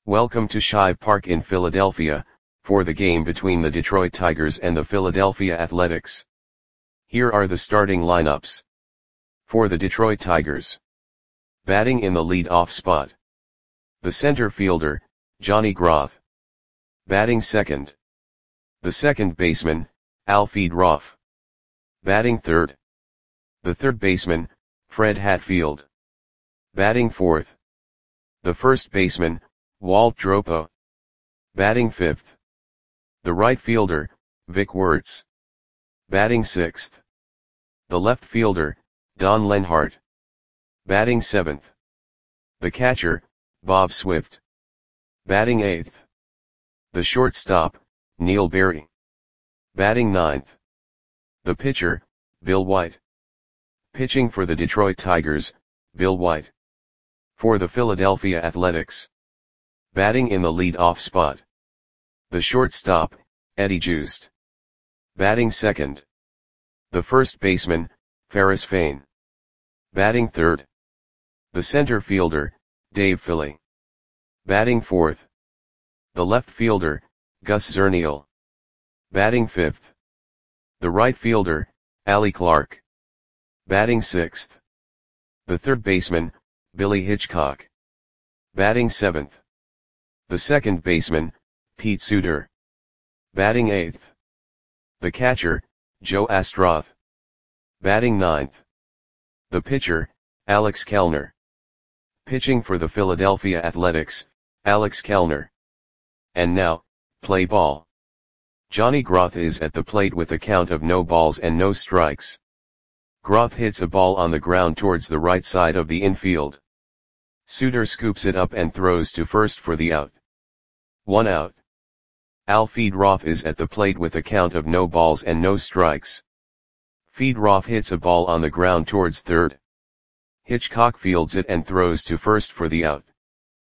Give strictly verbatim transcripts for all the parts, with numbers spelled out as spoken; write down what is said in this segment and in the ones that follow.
Welcome to Shive Park in Philadelphia, for the game between the Detroit Tigers and the Philadelphia Athletics. Here are the starting lineups. For the Detroit Tigers. Batting in the lead-off spot. The center fielder, Johnny Groth. Batting second. The second baseman, Alfred Ruff. Batting third. The third baseman, Fred Hatfield. Batting fourth. The first baseman, Walt Dropo. Batting fifth. The right fielder, Vic Wertz. Batting sixth. The left fielder, Don Lenhart. Batting seventh. The catcher, Bob Swift. Batting eighth. The shortstop, Neil Berry. Batting ninth. The pitcher, Bill White. Pitching for the Detroit Tigers, Bill White. For the Philadelphia Athletics. Batting in the lead-off spot. The shortstop, Eddie Joost. Batting second. The first baseman, Ferris Fain. Batting third. The center fielder, Dave Philly. Batting fourth. The left fielder, Gus Zernial. Batting fifth. The right fielder, Allie Clark. Batting sixth. The third baseman, Billy Hitchcock. Batting seventh. The second baseman, Pete Suter. Batting eighth. The catcher, Joe Astroth. Batting ninth. The pitcher, Alex Kellner. Pitching for the Philadelphia Athletics, Alex Kellner. And now, play ball. Johnny Groth is at the plate with a count of no balls and no strikes. Groth hits a ball on the ground towards the right side of the infield. Suter scoops it up and throws to first for the out. One out. Alfred Ruff is at the plate with a count of no balls and no strikes. Feed Ruff hits a ball on the ground towards third. Hitchcock fields it and throws to first for the out.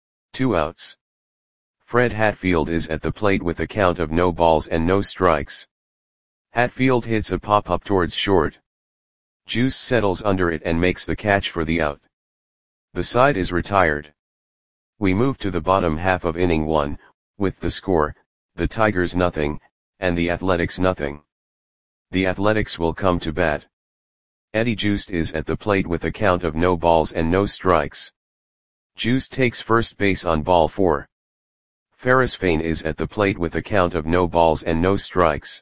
Two outs. Fred Hatfield is at the plate with a count of no balls and no strikes. Hatfield hits a pop-up towards short. Juice settles under it and makes the catch for the out. The side is retired. We move to the bottom half of inning one, with the score, the Tigers nothing, and the Athletics nothing. The Athletics will come to bat. Eddie Joost is at the plate with a count of no balls and no strikes. Joost takes first base on ball four. Ferris Fain is at the plate with a count of no balls and no strikes.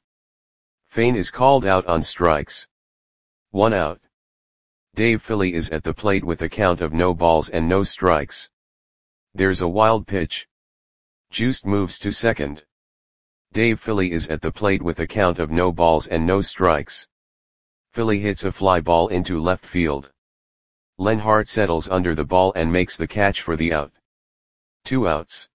Fain is called out on strikes. One out. Dave Philly is at the plate with a count of no balls and no strikes. There's a wild pitch. Joost moves to second. Dave Philly is at the plate with a count of no balls and no strikes. Philly hits a fly ball into left field. Lenhart settles under the ball and makes the catch for the out. Two outs.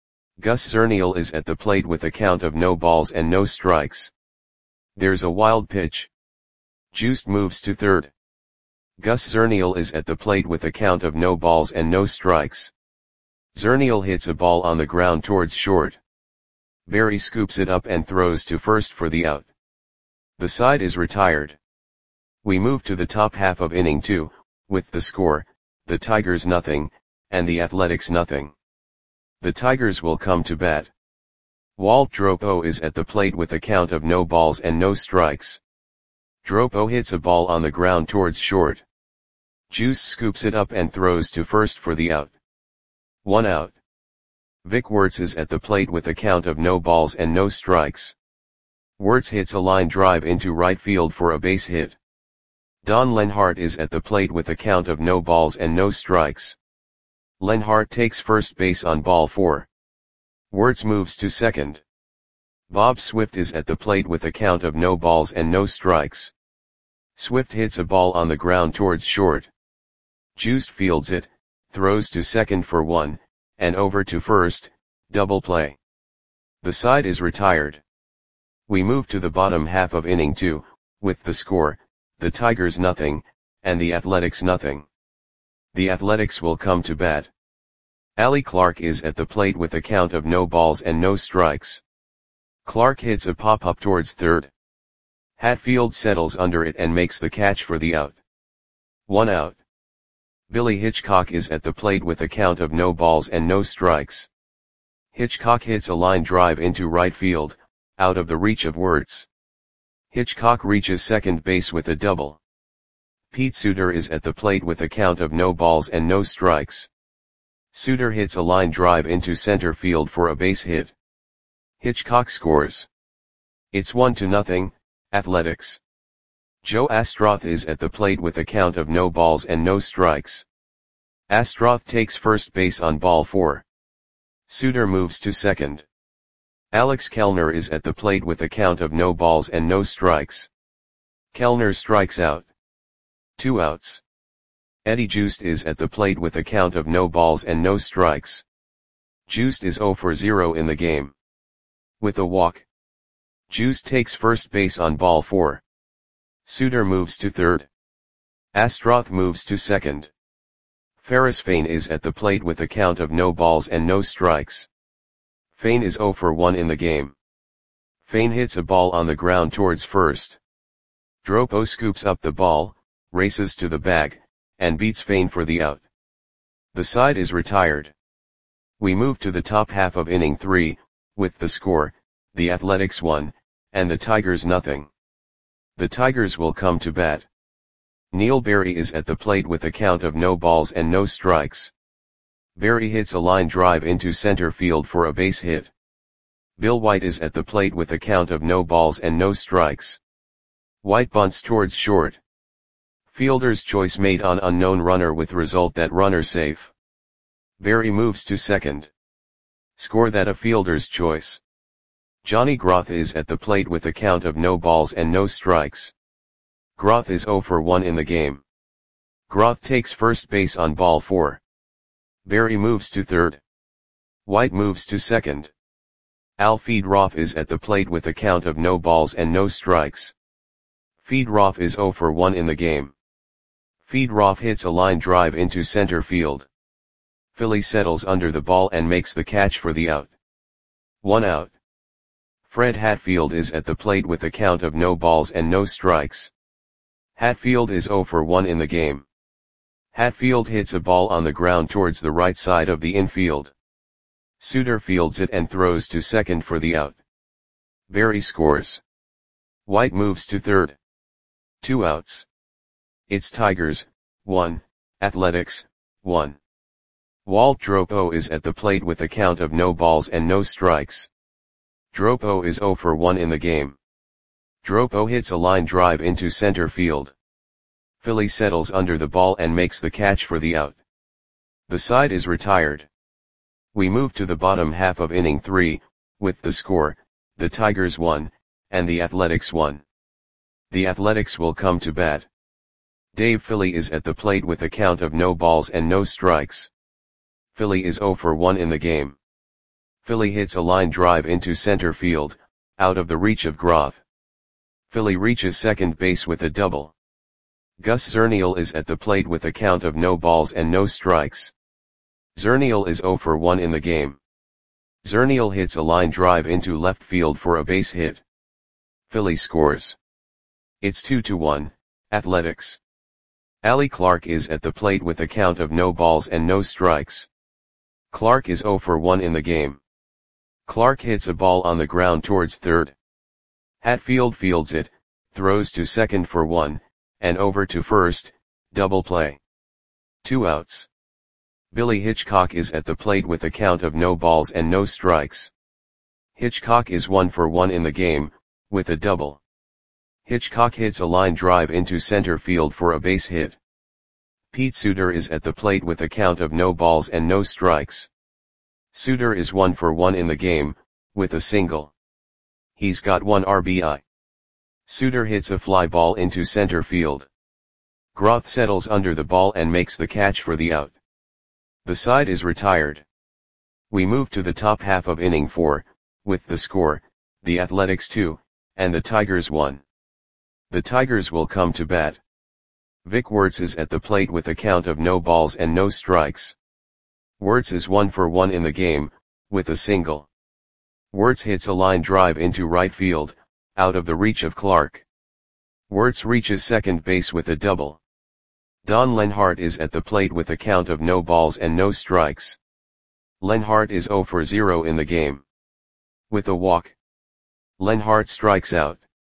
Gus Zernial is at the plate with a count of no balls and no strikes. There's a wild pitch. Joost moves to third. Gus Zernial is at the plate with a count of no balls and no strikes. Zernial hits a ball on the ground towards short. Berry scoops it up and throws to first for the out. The side is retired. We move to the top half of inning two, with the score, the Tigers nothing, and the Athletics nothing. The Tigers will come to bat. Walt Dropo is at the plate with a count of no balls and no strikes. Dropo hits a ball on the ground towards short. Juice scoops it up and throws to first for the out. One out. Vic Wertz is at the plate with a count of no balls and no strikes. Wertz hits a line drive into right field for a base hit. Don Lenhart is at the plate with a count of no balls and no strikes. Lenhart takes first base on ball four. Wertz moves to second. Bob Swift is at the plate with a count of no balls and no strikes. Swift hits a ball on the ground towards short. Joost fields it, throws to second for one, and over to first, double play. The side is retired. We move to the bottom half of inning two, with the score, the Tigers nothing, and the Athletics nothing. The Athletics will come to bat. Allie Clark is at the plate with a count of no balls and no strikes. Clark hits a pop-up towards third. Hatfield settles under it and makes the catch for the out. One out. Billy Hitchcock is at the plate with a count of no balls and no strikes. Hitchcock hits a line drive into right field, out of the reach of Wirtz. Hitchcock reaches second base with a double. Pete Suter is at the plate with a count of no balls and no strikes. Suter hits a line drive into center field for a base hit. Hitchcock scores. It's one to nothing, Athletics. Joe Astroth is at the plate with a count of no balls and no strikes. Astroth takes first base on ball four. Suter moves to second. Alex Kellner is at the plate with a count of no balls and no strikes. Kellner strikes out. Two outs. Eddie Joost is at the plate with a count of no balls and no strikes. Joost is zero for zero in the game. With a walk. Joost takes first base on ball four. Suter moves to third. Astroth moves to second. Ferris Fain is at the plate with a count of no balls and no strikes. Fain is zero for one in the game. Fain hits a ball on the ground towards first. Dropo scoops up the ball, races to the bag, and beats Fain for the out. The side is retired. We move to the top half of inning three, with the score, the Athletics one, and the Tigers nothing. The Tigers will come to bat. Neil Berry is at the plate with a count of no balls and no strikes. Berry hits a line drive into center field for a base hit. Bill White is at the plate with a count of no balls and no strikes. White bunts towards short. Fielder's choice made on unknown runner with result that runner safe. Berry moves to second. Score that a fielder's choice. Johnny Groth is at the plate with a count of no balls and no strikes. Groth is zero for one in the game. Groth takes first base on ball four. Berry moves to third. White moves to second. Al Feedroff is at the plate with a count of no balls and no strikes. Feedroff is zero for one in the game. Feedroff hits a line drive into center field. Philly settles under the ball and makes the catch for the out. One out. Fred Hatfield is at the plate with a count of no balls and no strikes. Hatfield is zero for one in the game. Hatfield hits a ball on the ground towards the right side of the infield. Suter fields it and throws to second for the out. Berry scores. White moves to third. Two outs. It's Tigers, one, Athletics, one. Walt Dropo is at the plate with a count of no balls and no strikes. Dropo is zero for one in the game. Dropo hits a line drive into center field. Philly settles under the ball and makes the catch for the out. The side is retired. We move to the bottom half of inning three, with the score, the Tigers one, and the Athletics one. The Athletics will come to bat. Dave Philly is at the plate with a count of no balls and no strikes. Philly is zero for one in the game. Philly hits a line drive into center field, out of the reach of Groth. Philly reaches second base with a double. Gus Zernial is at the plate with a count of no balls and no strikes. Zernial is zero for one in the game. Zernial hits a line drive into left field for a base hit. Philly scores. It's two to one, Athletics. Allie Clark is at the plate with a count of no balls and no strikes. Clark is zero for one in the game. Clark hits a ball on the ground towards third. Hatfield fields it, throws to second for one, and over to first, double play. Two outs. Billy Hitchcock is at the plate with a count of no balls and no strikes. Hitchcock is one for one in the game, with a double. Hitchcock hits a line drive into center field for a base hit. Pete Suter is at the plate with a count of no balls and no strikes. Suter is one for one in the game, with a single. He's got one R B I. Suter hits a fly ball into center field. Groth settles under the ball and makes the catch for the out. The side is retired. We move to the top half of inning four, with the score, the Athletics two, and the Tigers one. The Tigers will come to bat. Vic Wirtz is at the plate with a count of no balls and no strikes. Wirtz is one for one in the game, with a single. Wirtz hits a line drive into right field, out of the reach of Clark. Wirtz reaches second base with a double. Don Lenhart is at the plate with a count of no balls and no strikes. Lenhart is zero for zero in the game. With a walk, Lenhart strikes out.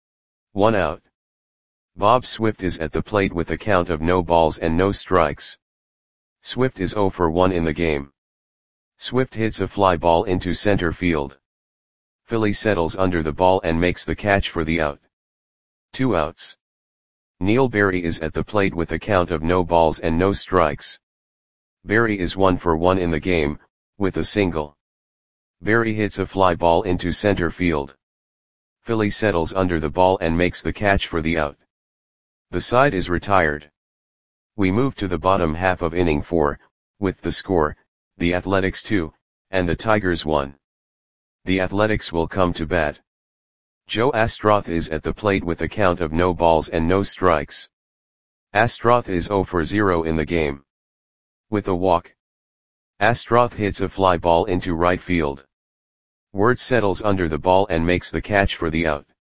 One out. Bob Swift is at the plate with a count of no balls and no strikes. Swift is zero for one in the game. Swift hits a fly ball into center field. Philly settles under the ball and makes the catch for the out. Two outs. Neil Berry is at the plate with a count of no balls and no strikes. Berry is one for one in the game, with a single. Berry hits a fly ball into center field. Philly settles under the ball and makes the catch for the out. The side is retired. We move to the bottom half of inning four, with the score, the Athletics two, and the Tigers one. The Athletics will come to bat. Joe Astroth is at the plate with a count of no balls and no strikes. Astroth is zero for zero in the game. With a walk, Astroth hits a fly ball into right field. Wirtz settles under the ball and makes the catch for the out.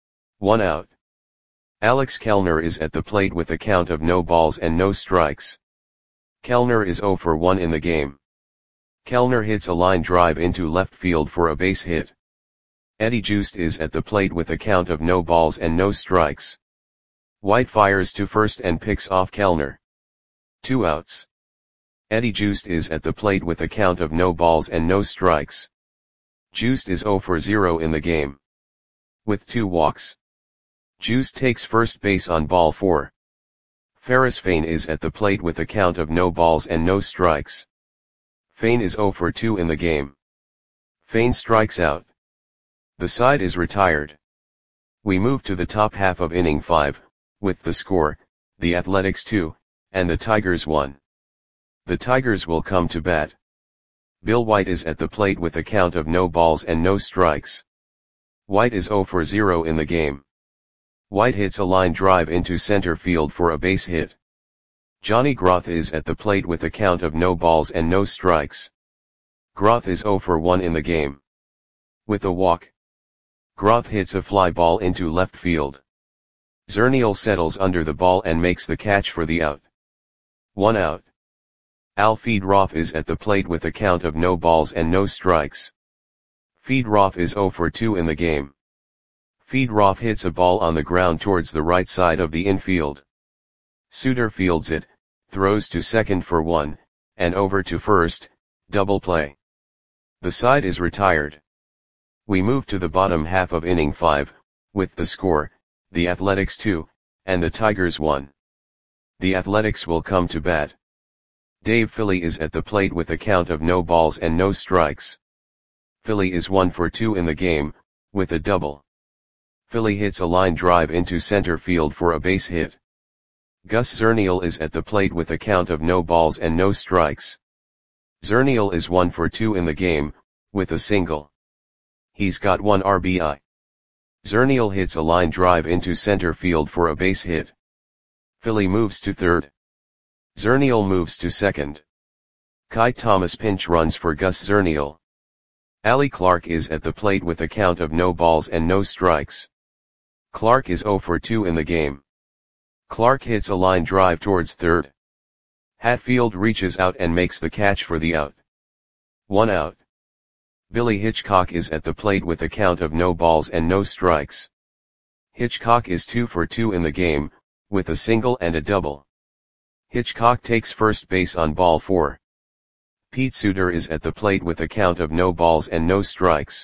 One out. Alex Kellner is at the plate with a count of no balls and no strikes. Kellner is zero for one in the game. Kellner hits a line drive into left field for a base hit. Eddie Joost is at the plate with a count of no balls and no strikes. White fires to first and picks off Kellner. Two outs. Eddie Joost is at the plate with a count of no balls and no strikes. Joost is zero for zero in the game. With two walks, Joost takes first base on ball four. Ferris Fain is at the plate with a count of no balls and no strikes. Fain is zero for two in the game. Fain strikes out. The side is retired. We move to the top half of inning five, with the score, the Athletics two, and the Tigers one. The Tigers will come to bat. Bill White is at the plate with a count of no balls and no strikes. White is zero for zero in the game. White hits a line drive into center field for a base hit. Johnny Groth is at the plate with a count of no balls and no strikes. Groth is zero for one in the game. With a walk, Groth hits a fly ball into left field. Zernial settles under the ball and makes the catch for the out. One out. Al Feedroff is at the plate with a count of no balls and no strikes. Feedroff is zero for two in the game. Feedroff hits a ball on the ground towards the right side of the infield. Suter fields it, throws to second for one, and over to first, double play. The side is retired. We move to the bottom half of inning five, with the score, the Athletics two, and the Tigers one. The Athletics will come to bat. Dave Philly is at the plate with a count of no balls and no strikes. Philly is one for two in the game, with a double. Philly hits a line drive into center field for a base hit. Gus Zernial is at the plate with a count of no balls and no strikes. Zernial is one for two in the game, with a single. He's got one R B I. Zernial hits a line drive into center field for a base hit. Philly moves to third. Zernial moves to second. Kai Thomas pinch runs for Gus Zernial. Ali Clark is at the plate with a count of no balls and no strikes. Clark is zero for two in the game. Clark hits a line drive towards third. Hatfield reaches out and makes the catch for the out. One out. Billy Hitchcock is at the plate with a count of no balls and no strikes. Hitchcock is two for two in the game, with a single and a double. Hitchcock takes first base on ball four. Pete Suter is at the plate with a count of no balls and no strikes.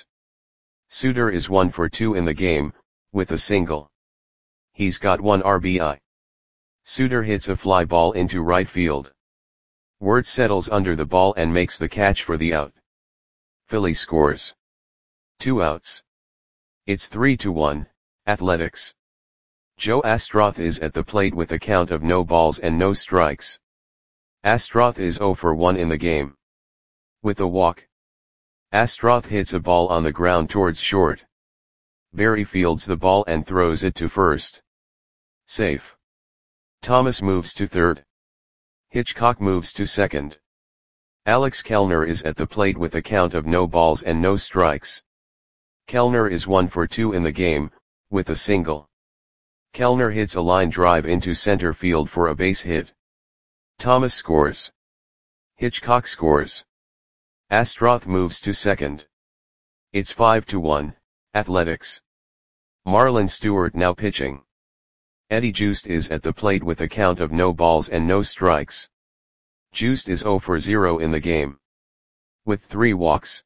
Suter is one for two in the game, with a single. He's got one R B I. Suter hits a fly ball into right field. Wirtz settles under the ball and makes the catch for the out. Philly scores. Two outs. It's three to one, Athletics. Joe Astroth is at the plate with a count of no balls and no strikes. Astroth is zero for one in the game. With a walk, Astroth hits a ball on the ground towards short. Berry fields the ball and throws it to first. Safe. Thomas moves to third. Hitchcock moves to second. Alex Kellner is at the plate with a count of no balls and no strikes. Kellner is one for two in the game, with a single. Kellner hits a line drive into center field for a base hit. Thomas scores. Hitchcock scores. Astroth moves to second. It's five to one, Athletics. Marlon Stewart now pitching. Eddie Joost is at the plate with a count of no balls and no strikes. Joost is zero for zero in the game. With three walks,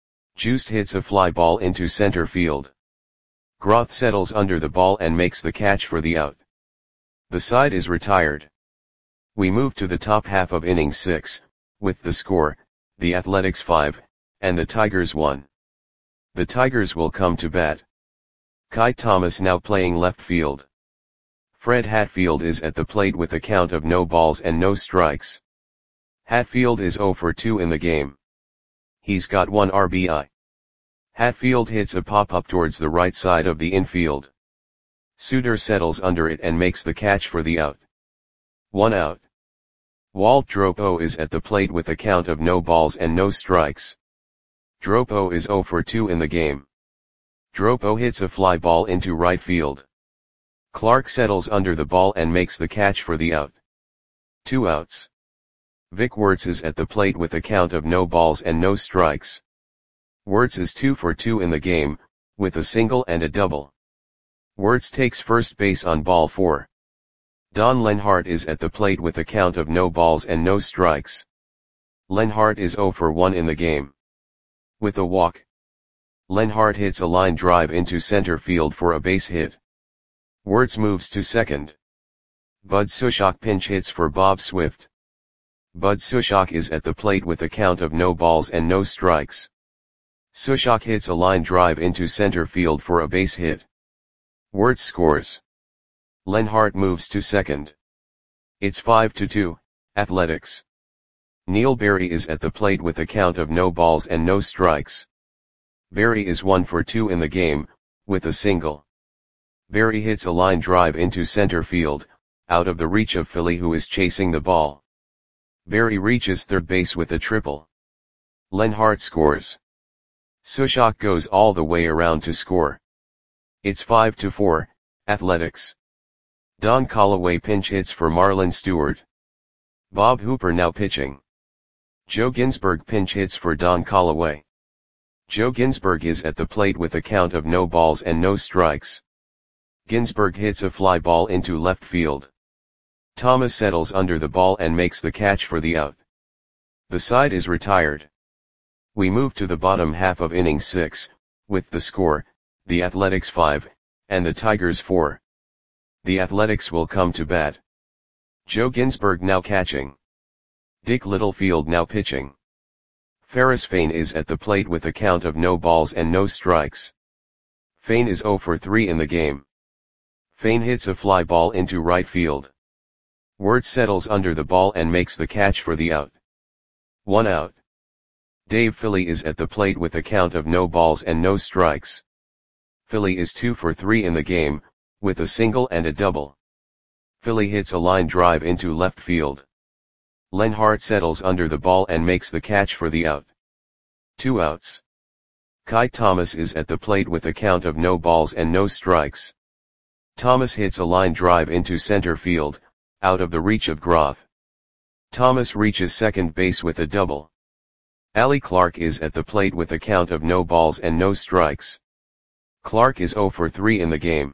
Joost hits a fly ball into center field. Groth settles under the ball and makes the catch for the out. The side is retired. We move to the top half of inning six, with the score, the Athletics five, and the Tigers one. The Tigers will come to bat. Kai Thomas now playing left field. Fred Hatfield is at the plate with a count of no balls and no strikes. Hatfield is zero for two in the game. He's got one R B I. Hatfield hits a pop-up towards the right side of the infield. Suter settles under it and makes the catch for the out. One out. Walt Dropo is at the plate with a count of no balls and no strikes. Dropo is zero for two in the game. Dropo hits a fly ball into right field. Clark settles under the ball and makes the catch for the out. Two outs. Vic Wertz is at the plate with a count of no balls and no strikes. Wertz is two for two in the game, with a single and a double. Wertz takes first base on ball four. Don Lenhart is at the plate with a count of no balls and no strikes. Lenhart is zero for one in the game. With a walk, Lenhart hits a line drive into center field for a base hit. Wertz moves to second. Bud Sushok pinch hits for Bob Swift. Bud Sushok is at the plate with a count of no balls and no strikes. Sushok hits a line drive into center field for a base hit. Wertz scores. Lenhart moves to second. It's five to two, Athletics. Neil Berry is at the plate with a count of no balls and no strikes. Berry is one for two in the game, with a single. Berry hits a line drive into center field, out of the reach of Philly, who is chasing the ball. Berry reaches third base with a triple. Lenhart scores. Sushok goes all the way around to score. It's five to four, Athletics. Don Callaway pinch hits for Marlon Stewart. Bob Hooper now pitching. Joe Ginsberg pinch hits for Don Callaway. Joe Ginsberg is at the plate with a count of no balls and no strikes. Ginsberg hits a fly ball into left field. Thomas settles under the ball and makes the catch for the out. The side is retired. We move to the bottom half of inning six, with the score, the Athletics five, and the Tigers four. The Athletics will come to bat. Joe Ginsberg now catching. Dick Littlefield now pitching. Ferris Fain is at the plate with a count of no balls and no strikes. Fain is zero for three in the game. Fain hits a fly ball into right field. Wertz settles under the ball and makes the catch for the out. One out. Dave Philly is at the plate with a count of no balls and no strikes. Philly is two for three in the game, with a single and a double. Philly hits a line drive into left field. Lenhart settles under the ball and makes the catch for the out. Two outs. Kai Thomas is at the plate with a count of no balls and no strikes. Thomas hits a line drive into center field, out of the reach of Groth. Thomas reaches second base with a double. Allie Clark is at the plate with a count of no balls and no strikes. Clark is zero for three in the game.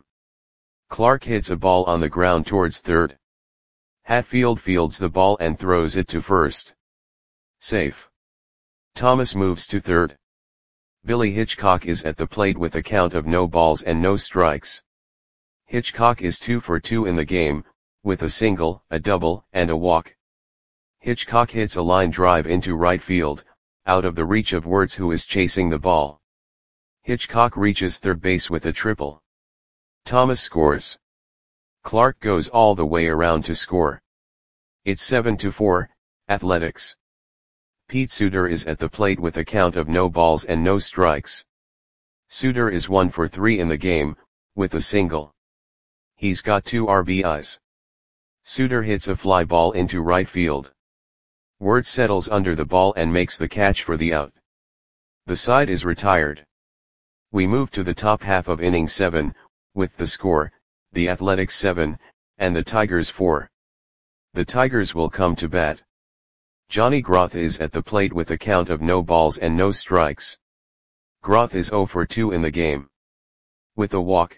Clark hits a ball on the ground towards third. Hatfield fields the ball and throws it to first. Safe. Thomas moves to third. Billy Hitchcock is at the plate with a count of no balls and no strikes. Hitchcock is two for two in the game, with a single, a double, and a walk. Hitchcock hits a line drive into right field, out of the reach of Wertz, who is chasing the ball. Hitchcock reaches third base with a triple. Thomas scores. Clark goes all the way around to score. It's seven to four, Athletics. Pete Suter is at the plate with a count of no balls and no strikes. Suter is one for three in the game, with a single. He's got two R B Is. Suter hits a fly ball into right field. Wertz settles under the ball and makes the catch for the out. The side is retired. We move to the top half of inning seven, with the score, the Athletics seven, and the Tigers four. The Tigers will come to bat. Johnny Groth is at the plate with a count of no balls and no strikes. Groth is zero for two in the game. With a walk,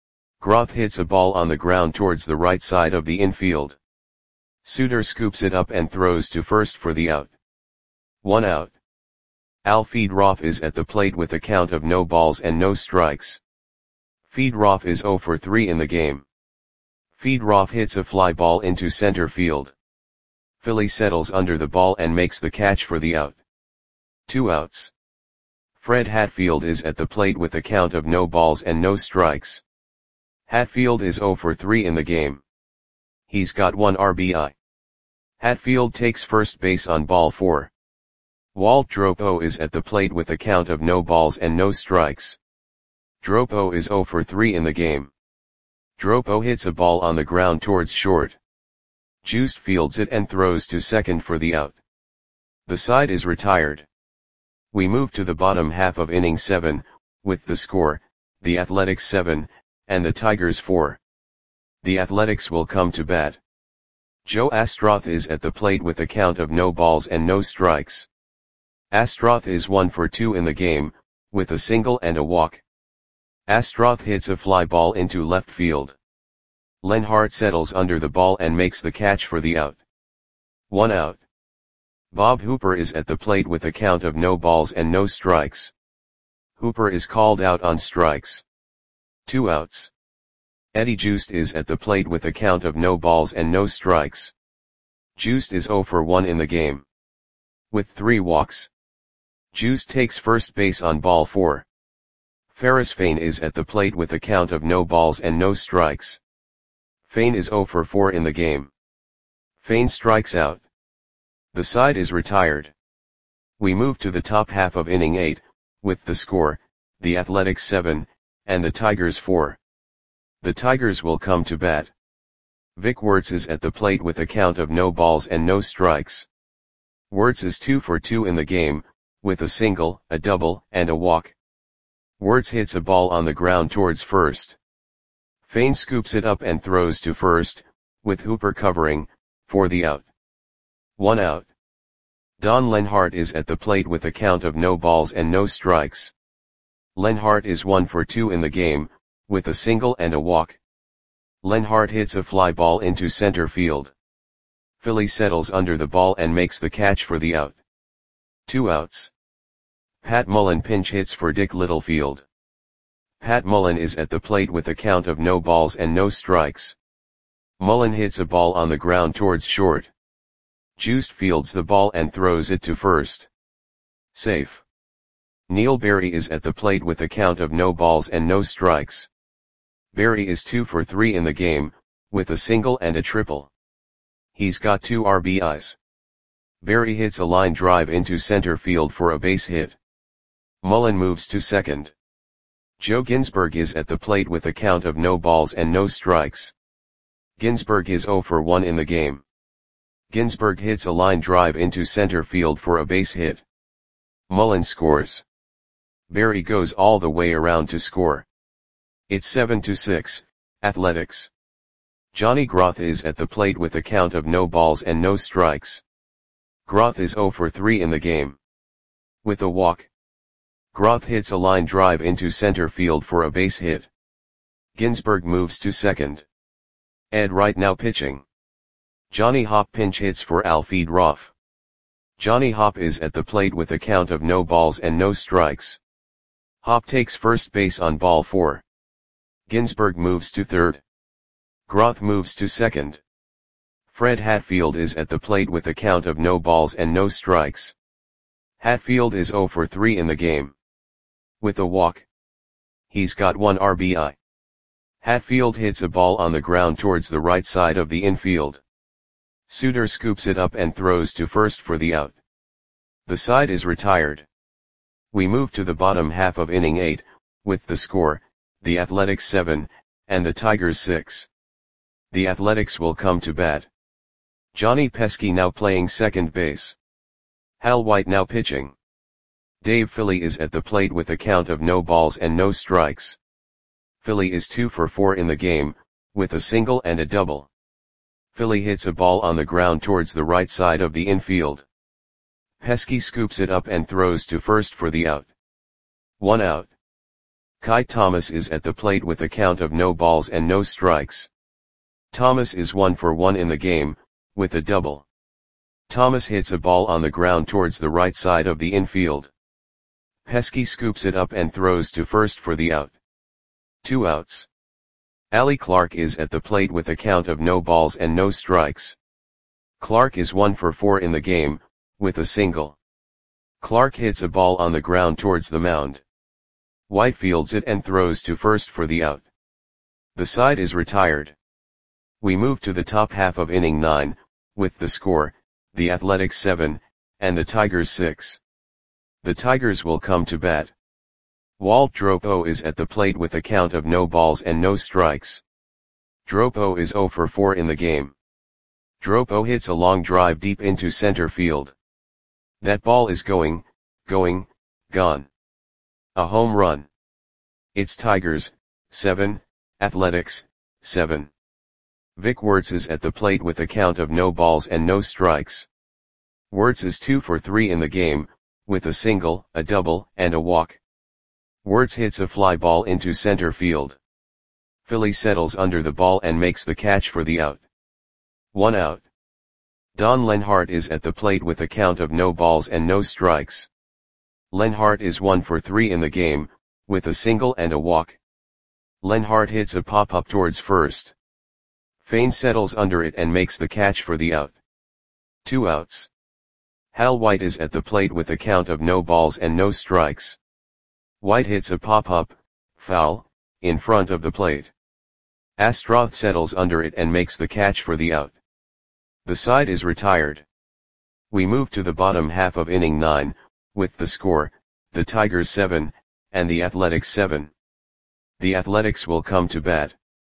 Groth hits a ball on the ground towards the right side of the infield. Suter scoops it up and throws to first for the out. One out. Al Feedroff is at the plate with a count of no balls and no strikes. Feedroff is zero for three in the game. Feedroff hits a fly ball into center field. Philly settles under the ball and makes the catch for the out. Two outs. Fred Hatfield is at the plate with a count of no balls and no strikes. Hatfield is zero for three in the game. He's got one R B I. Hatfield takes first base on ball four. Walt Dropo is at the plate with a count of no balls and no strikes. Dropo is zero for three in the game. Dropo hits a ball on the ground towards short. Juiced fields it and throws to second for the out. The side is retired. We move to the bottom half of inning seven, with the score, the Athletics seven, and the Tigers four. The Athletics will come to bat. Joe Astroth is at the plate with a count of no balls and no strikes. Astroth is one for two in the game, with a single and a walk. Astroth hits a fly ball into left field. Lenhart settles under the ball and makes the catch for the out. One out. Bob Hooper is at the plate with a count of no balls and no strikes. Hooper is called out on strikes. Two outs. Eddie Juiced is at the plate with a count of no balls and no strikes. Juiced is zero for one in the game. With three walks, Juiced takes first base on ball four. Ferris Fain is at the plate with a count of no balls and no strikes. Fain is zero for four in the game. Fain strikes out. The side is retired. We move to the top half of inning eight, with the score, the Athletics seven, and the Tigers four. The Tigers will come to bat. Vic Wertz is at the plate with a count of no balls and no strikes. Wertz is two for two in the game, with a single, a double, and a walk. Wertz hits a ball on the ground towards first. Fain scoops it up and throws to first, with Hooper covering, for the out. One out. Don Lenhart is at the plate with a count of no balls and no strikes. Lenhart is one for two in the game, with a single and a walk. Lenhart hits a fly ball into center field. Philly settles under the ball and makes the catch for the out. Two outs. Pat Mullen pinch hits for Dick Littlefield. Pat Mullen is at the plate with a count of no balls and no strikes. Mullen hits a ball on the ground towards short. Juiced fields the ball and throws it to first. Safe. Neil Berry is at the plate with a count of no balls and no strikes. Berry is two for three in the game, with a single and a triple. He's got two R B Is. Berry hits a line drive into center field for a base hit. Mullen moves to second. Joe Ginsberg is at the plate with a count of no balls and no strikes. Ginsberg is zero for one in the game. Ginsberg hits a line drive into center field for a base hit. Mullen scores. Berry goes all the way around to score. It's seven to six, Athletics. Johnny Groth is at the plate with a count of no balls and no strikes. Groth is zero for three in the game. With a walk, Groth hits a line drive into center field for a base hit. Ginsberg moves to second. Ed Wright now pitching. Johnny Hopp pinch hits for Al Feedroff. Johnny Hopp is at the plate with a count of no balls and no strikes. Hopp takes first base on ball four. Ginsberg moves to third. Groth moves to second. Fred Hatfield is at the plate with a count of no balls and no strikes. Hatfield is zero for three in the game. With a walk, he's got one R B I. Hatfield hits a ball on the ground towards the right side of the infield. Suter scoops it up and throws to first for the out. The side is retired. We move to the bottom half of inning eight, with the score, the Athletics seven, and the Tigers six. The Athletics will come to bat. Johnny Pesky now playing second base. Hal White now pitching. Dave Philly is at the plate with a count of no balls and no strikes. Philly is two for four in the game, with a single and a double. Philly hits a ball on the ground towards the right side of the infield. Pesky scoops it up and throws to first for the out. One out. Kai Thomas is at the plate with a count of no balls and no strikes. Thomas is one for one in the game, with a double. Thomas hits a ball on the ground towards the right side of the infield. Pesky scoops it up and throws to first for the out. Two outs. Ali Clark is at the plate with a count of no balls and no strikes. Clark is one for four in the game, with a single. Clark hits a ball on the ground towards the mound. White fields it and throws to first for the out. The side is retired. We move to the top half of inning nine, with the score, the Athletics seven, and the Tigers six. The Tigers will come to bat. Walt Dropo is at the plate with a count of no balls and no strikes. Dropo is zero for four in the game. Dropo hits a long drive deep into center field. That ball is going, going, gone. A home run. It's Tigers, seven, Athletics, seven. Vic Wertz is at the plate with a count of no balls and no strikes. Wertz is two for three in the game, with a single, a double, and a walk. Wertz hits a fly ball into center field. Philly settles under the ball and makes the catch for the out. One out. Don Lenhart is at the plate with a count of no balls and no strikes. Lenhart is one for three in the game, with a single and a walk. Lenhart hits a pop-up towards first. Fain settles under it and makes the catch for the out. Two outs. Hal White is at the plate with a count of no balls and no strikes. White hits a pop-up, foul, in front of the plate. Astroth settles under it and makes the catch for the out. The side is retired. We move to the bottom half of inning nine, with the score, the Tigers seven, and the Athletics seven. The Athletics will come to bat.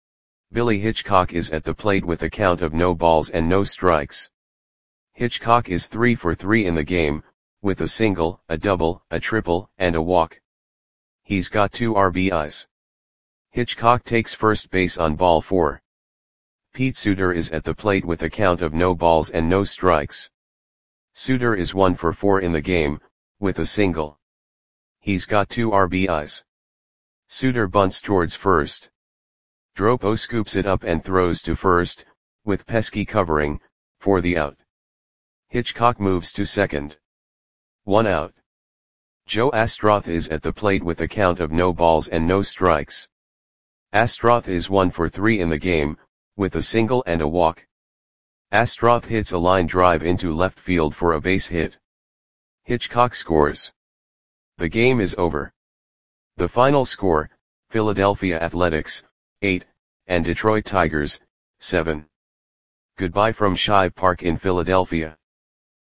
Billy Hitchcock is at the plate with a count of no balls and no strikes. Hitchcock is three for three in the game, with a single, a double, a triple, and a walk. He's got two R B Is. Hitchcock takes first base on ball four. Pete Suter is at the plate with a count of no balls and no strikes. Suter is one for four in the game, with a single. He's got two R B Is. Suter bunts towards first. Dropo scoops it up and throws to first, with Pesky covering, for the out. Hitchcock moves to second. One out. Joe Astroth is at the plate with a count of no balls and no strikes. Astroth is one for three in the game, with a single and a walk. Astroth hits a line drive into left field for a base hit. Hitchcock scores. The game is over. The final score, Philadelphia Athletics, eight, and Detroit Tigers, seven. Goodbye from Shive Park in Philadelphia.